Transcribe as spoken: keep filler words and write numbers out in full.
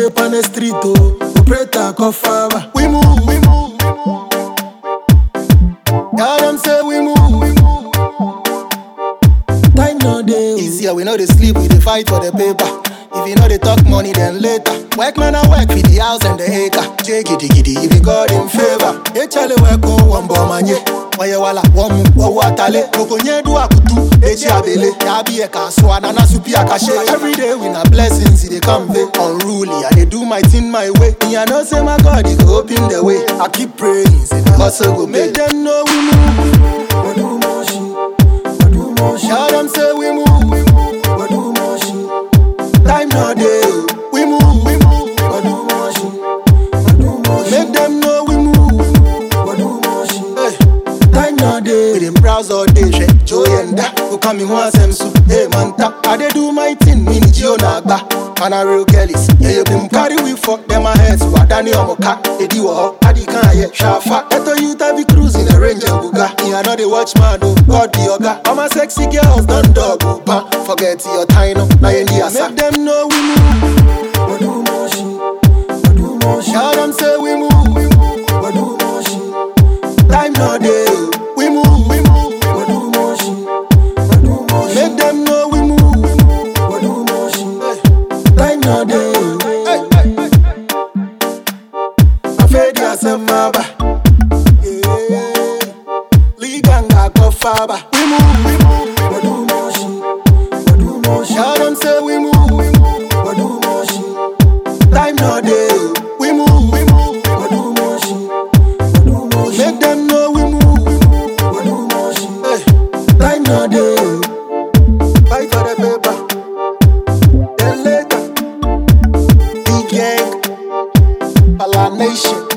tape on the street, oh. Operator call father. We move, we move, we move. Yeah, them say we move, we move. Time no day. Easier, we know they sleep, we dey fight for the paper. If you know they talk money, then later. Work man I work for the house and the acre. J giddy giddy, if you God in favor. Hey Charlie, work on one bomb Waye wala wamu wawa tale. Kokonye du akutu eji abele. Yabi eka swa na na supi akashe. Every day we na blessings they come ve. Unruly, I dey do my thing my way. Me I know say my God he go open the way. I keep praying, say the hustle go make them know we move. We do more shit, we do more shit. Shout them say we move, we move. We do more shit. Time no day, we move, we move. We do more shit, we do more shit. Make them know we move, we do more shit. hey. Time no day. We dem browse all day, she Joy and da. Who come in once them soup, hey man ta. I dey do my thing, mini Gio nagba. Man a real girlies, yeah you been carry we fuck them my heads. Wa Danny Omoka, Eddie Wo, Adi kan ye Shafa. Eto you ta be cruising a Ranger Buga. Me I know the watchman, oh God the yoga. All my sexy girls done dog, oh pa. Forget your time, no, now you need a make them know we move. We do more shit, we do more shit. Shout them say we move, we move. We do more shit. Time no day, we move, we move. We do more shit, we do more shit. Make them know we move, We do more shit. hey. Time no day. Hey, hey, hey. Afraid ya semaba, yeah. Liganga go faba. We move, we move. We do more shit, we do more shit. Shout them say we move, we move. We do more shit. Time no day, we move, we move. We do more shit, we do more shit. Make them know we move, We do more shit. hey. Time no day. Fight for the paper, then later. Big gang, Pala Nation.